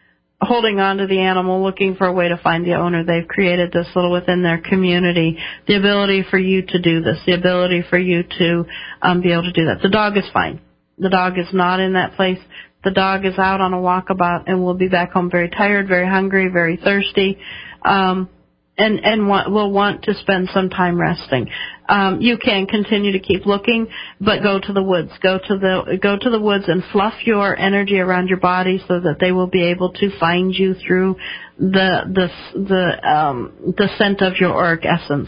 holding on to the animal, looking for a way to find the owner. They've created this little within their community, the ability for you to do this, the ability for you to be able to do that. The dog is fine. The dog is not in that place. The dog is out on a walkabout and will be back home very tired, very hungry, very thirsty, and will want to spend some time resting. You can continue to keep looking, but go to the woods. Go to the woods and fluff your energy around your body so that they will be able to find you through the scent of your auric essence.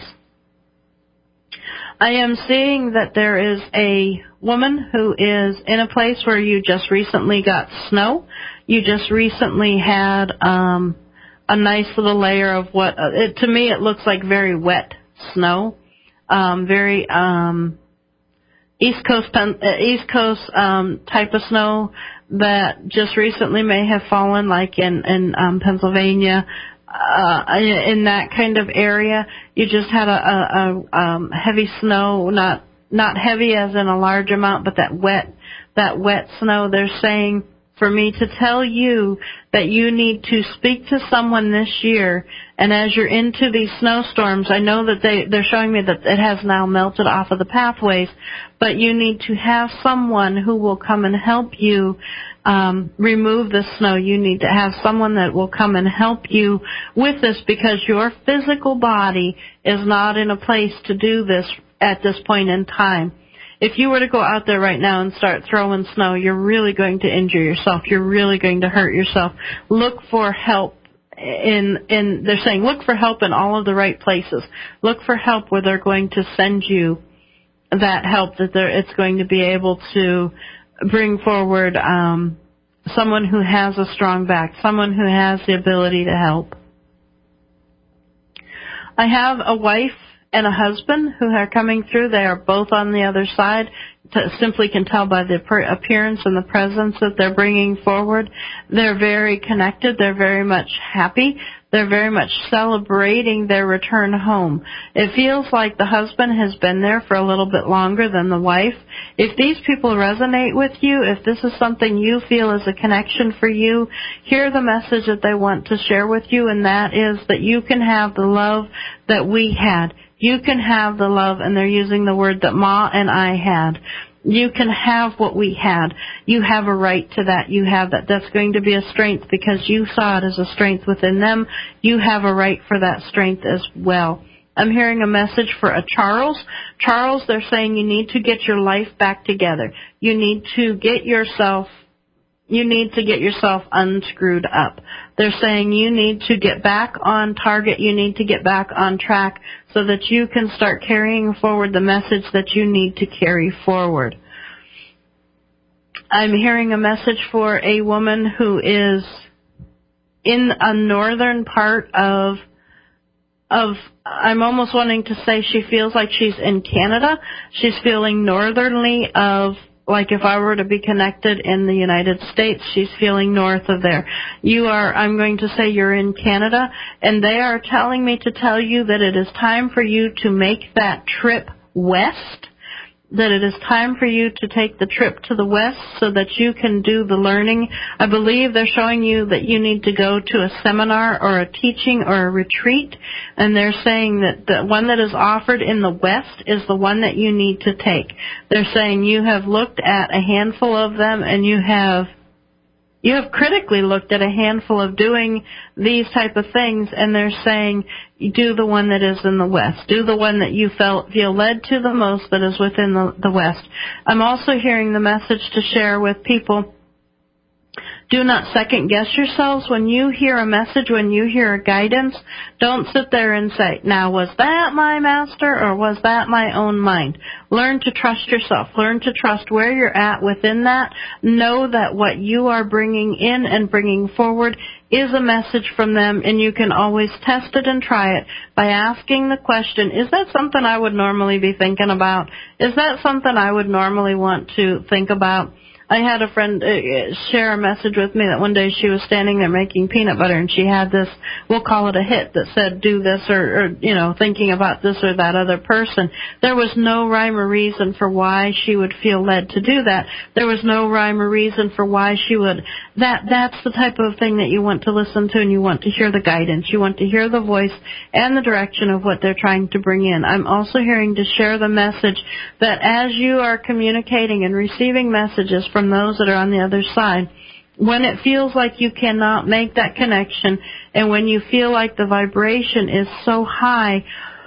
I am seeing that there is a woman who is in a place where you just recently got snow. You just recently had a nice little layer of what, to me it looks like very wet snow, very East Coast type of snow that just recently may have fallen, like in Pennsylvania, in that kind of area. You just had a heavy snow, not heavy as in a large amount, but that wet snow. They're saying for me to tell you that you need to speak to someone this year, and as you're into these snowstorms, I know that they're showing me that it has now melted off of the pathways, but you need to have someone who will come and help you remove the snow. You need to have someone that will come and help you with this, because your physical body is not in a place to do this at this point in time. If you were to go out there right now and start throwing snow, you're really going to injure yourself. You're really going to hurt yourself. Look for help they're saying look for help in all of the right places. Look for help where they're going to send you that help, that it's going to be able to bring forward someone who has a strong back, someone who has the ability to help. I have a wife and a husband who are coming through. They are both on the other side. Simply can tell by the appearance and the presence that they're bringing forward. They're very connected. They're very much happy. They're very much celebrating their return home. It feels like the husband has been there for a little bit longer than the wife. If these people resonate with you, if this is something you feel is a connection for you, hear the message that they want to share with you, and that is that you can have the love that we had. You can have the love, and they're using the word that Ma and I had. You can have what we had. You have a right to that. You have that. That's going to be a strength because you saw it as a strength within them. You have a right for that strength as well. I'm hearing a message for a Charles. Charles, they're saying you need to get your life back together. You need to get yourself unscrewed up. They're saying you need to get back on target. You need to get back on track so that you can start carrying forward the message that you need to carry forward. I'm hearing a message for a woman who is in a northern part of I'm almost wanting to say she feels like she's in Canada. She's feeling northernly of, like if I were to be connected in the United States, she's feeling north of there. I'm going to say you're in Canada, and they are telling me to tell you that it is time for you to make that trip west, that it is time for you to take the trip to the west so that you can do the learning. I believe they're showing you that you need to go to a seminar or a teaching or a retreat, and they're saying that the one that is offered in the west is the one that you need to take. They're saying you have looked at a handful of them, and you have critically looked at a handful of doing these type of things, and they're saying do the one that is in the west. Do the one that you feel led to the most that is within the west. I'm also hearing the message to share with people. Do not second guess yourselves. When you hear a message, when you hear a guidance, don't sit there and say, now was that my master or was that my own mind? Learn to trust yourself. Learn to trust where you're at within that. Know that what you are bringing in and bringing forward is a message from them, and you can always test it and try it by asking the question, is that something I would normally be thinking about? Is that something I would normally want to think about? I had a friend share a message with me that one day she was standing there making peanut butter, and she had this, we'll call it a hit, that said do this or thinking about this or that other person. There was no rhyme or reason for why she would feel led to do that. There was no rhyme or reason for why she would. That's the type of thing that you want to listen to, and you want to hear the guidance. You want to hear the voice and the direction of what they're trying to bring in. I'm also hearing to share the message that as you are communicating and receiving messages from those that are on the other side, when it feels like you cannot make that connection, and when you feel like the vibration is so high,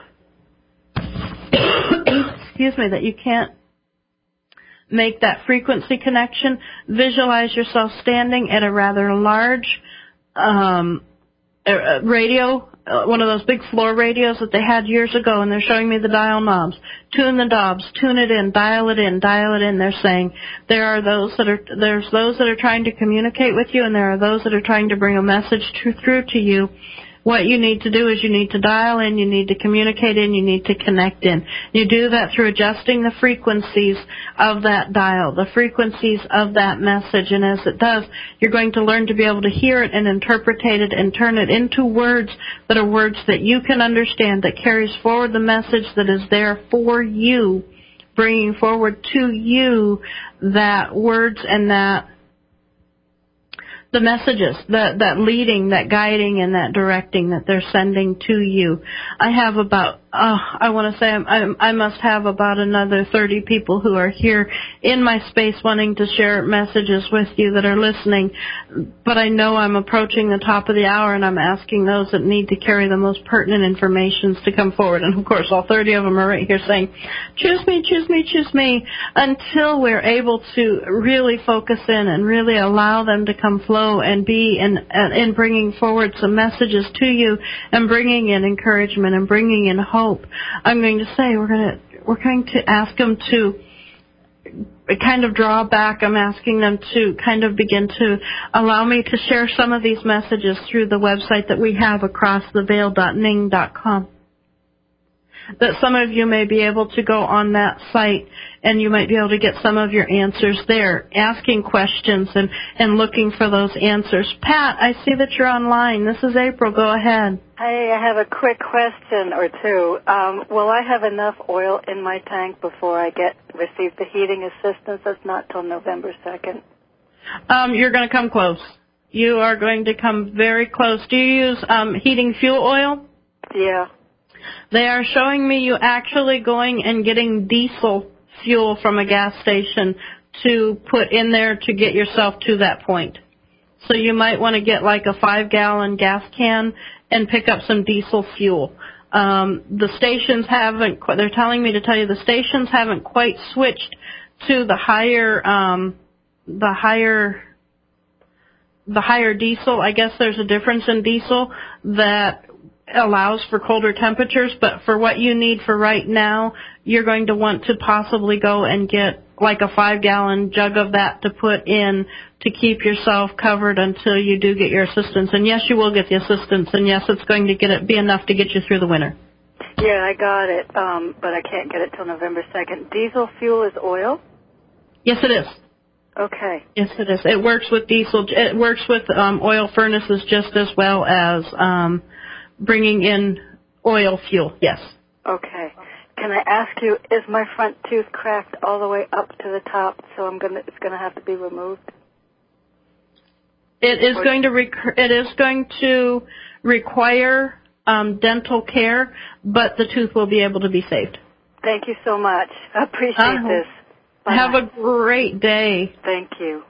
excuse me, that you can't make that frequency connection, visualize yourself standing at a rather large radio, one of those big floor radios that they had years ago, and they're showing me the dial knobs. Tune the knobs, tune it in, dial it in, dial it in. They're saying there's those that are trying to communicate with you, and there are those that are trying to bring a message through to you. What you need to do is you need to dial in, you need to communicate in, you need to connect in. You do that through adjusting the frequencies of that dial, the frequencies of that message, and as it does, you're going to learn to be able to hear it and interpret it and turn it into words that are words that you can understand, that carries forward the message that is there for you, bringing forward to you that words and that the messages, that leading, that guiding, and that directing that they're sending to you. I have about, I want to say I must have about another 30 people who are here in my space wanting to share messages with you that are listening. But I know I'm approaching the top of the hour, and I'm asking those that need to carry the most pertinent information to come forward. And, of course, all 30 of them are right here saying, choose me, choose me, choose me, until we're able to really focus in and really allow them to come flow and be in bringing forward some messages to you and bringing in encouragement and bringing in hope. I'm going to say we're going to ask them to kind of draw back. I'm asking them to kind of begin to allow me to share some of these messages through the website that we have, acrosstheveil.ning.com. That some of you may be able to go on that site and you might be able to get some of your answers there, asking questions and looking for those answers. Pat, I see that you're online. This is April. Go ahead. Hey, I have a quick question or two. Will I have enough oil in my tank before I receive the heating assistance? That's not till November 2nd. You're going to come close. You are going to come very close. Do you use heating fuel oil? Yeah. They are showing me you actually going and getting diesel fuel from a gas station to put in there to get yourself to that point. So you might want to get like a 5-gallon gas can and pick up some diesel fuel. The stations haven't, they're telling me to tell you the stations haven't quite switched to the higher diesel. I guess there's a difference in diesel that allows for colder temperatures, but for what you need for right now, you're going to want to possibly go and get like a 5-gallon jug of that to put in to keep yourself covered until you do get your assistance. And yes, you will get the assistance, and yes, it's going to be enough to get you through the winter. Yeah, I got it, but I can't get it till November 2nd. Diesel fuel is oil? Yes, it is. Okay. Yes, it is. It works with diesel. It works with oil furnaces just as well as bringing in oil fuel, yes. Okay. Can I ask you, is my front tooth cracked all the way up to the top, so it's going to have to be removed? It is going to require dental care, but the tooth will be able to be saved. Thank you so much. I appreciate this. Bye. Have a great day. Thank you.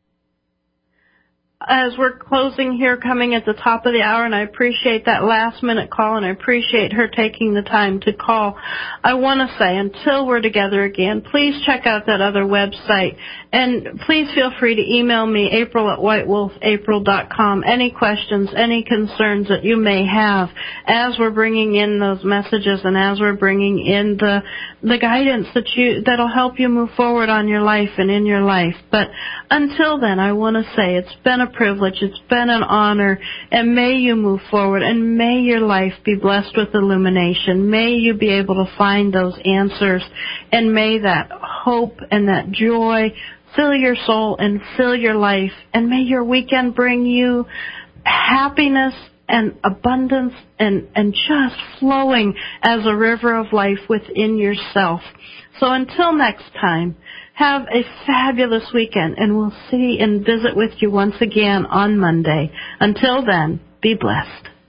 As we're closing here, coming at the top of the hour, and I appreciate that last-minute call, and I appreciate her taking the time to call, I want to say, until we're together again, please check out that other website, and please feel free to email me, april@whitewolfapril.com, any questions, any concerns that you may have as we're bringing in those messages and as we're bringing in the guidance that'll help you move forward on your life and in your life. But until then, I want to say it's been a privilege, it's been an honor, and may you move forward, and may your life be blessed with illumination. May you be able to find those answers, and may that hope and that joy fill your soul and fill your life. And may your weekend bring you happiness and abundance and just flowing as a river of life within yourself. So until next time, have a fabulous weekend, and we'll see and visit with you once again on Monday. Until then, be blessed.